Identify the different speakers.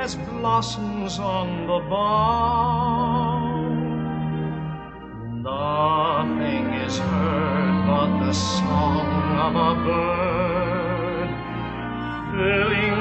Speaker 1: as blossoms on the bough. Nothing is heard but the song of a bird filling